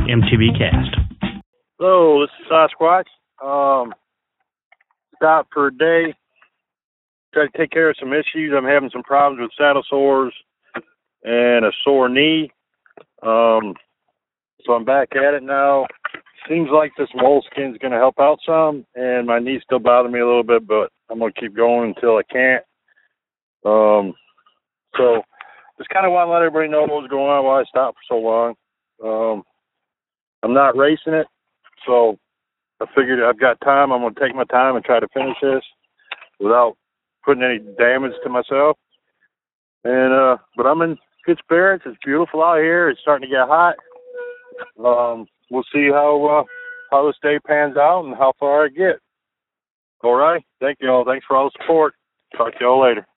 MTB Cast. Hello, this is Sasquatch. Stop for a day. Try to take care of some issues. I'm having some problems with saddle sores and a sore knee. So I'm back at it now. Seems like this moleskin's going to help out some, and my knees still bother me a little bit, but I'm going to keep going until I can't. So just kind of want to let everybody know what's going on, why I stopped for so long. I'm not racing it, so I figured I've got time. I'm going to take my time and try to finish this without putting any damage to myself. And but I'm in good spirits. It's beautiful out here. It's starting to get hot. We'll see how this day pans out and how far I get. All right. Thank you all. Thanks for all the support. Talk to you all later.